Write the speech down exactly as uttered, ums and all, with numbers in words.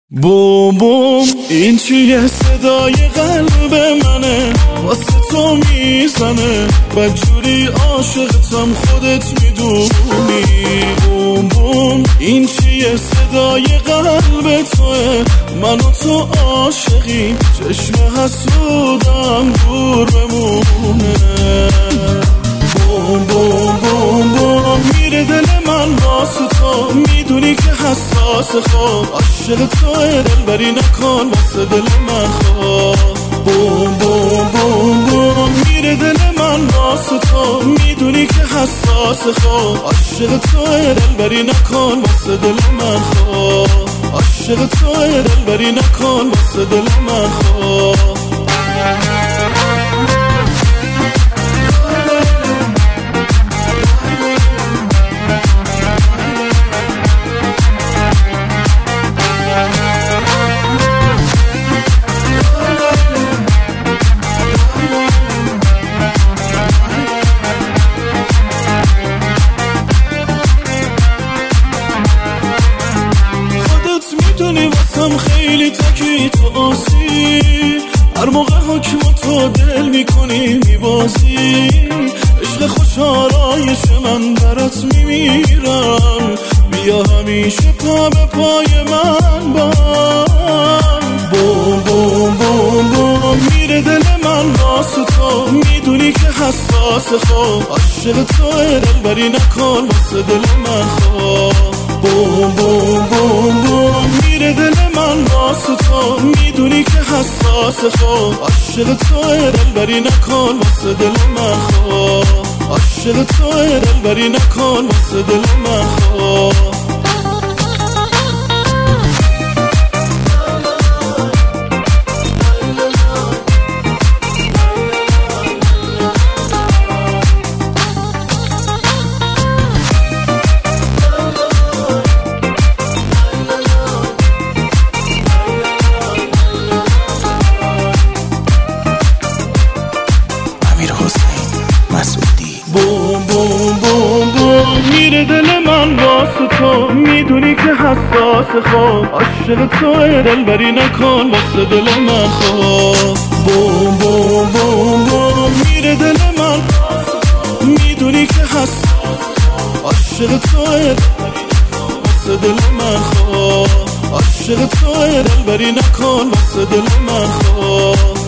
بوم بوم این چیه صدای قلب منه واسه تو میزنه بدجوری عاشقتم خودت میدونی. بوم بوم این چیه صدای قلب توه من و تو عاشقی چشم حسودم دور بمونه. بوم بوم بوم بوم میره دل من واسه تو میدونی که حساس خواب عاشق توه دلبری نکن واسه دل من خواب. بوم بوم بوم بوم میره دل من واسه تو میدونی که حساس خواب عاشق توه دلبری نکن واسه دل من خواب. عاشق توه دلبری نکن واسه دل من خواب. میدونی واسم خیلی تکی تو آسی هر موقع حکم تو دل میکنی میبازی عشق خوش آرایش من برات میمیرم بیا همیشه پا به پای من با. بوم بوم بوم بوم میره دل من واسه تو میدونی که حساس خواب عاشق توه دلبری نکن واسه دل من خواب. بوم بوم بوم بوم میره دل من واسه تو میدونی که حساس خواب عاشق توه دلبری نکن واسه دل من خواب. عاشق توه دلبری نکن واسه دل من خواب. بوم بوم بوم بوم میره دل من واسه تو میدونی که حساس خواب عاشق توه دلبری نکن واسه دل من خواب. بوم بوم بوم بوم میره دل من میدونی که حساس عاشق توه واسه دل من خواب. عاشق توه دلبری نکن واسه دل من خواب.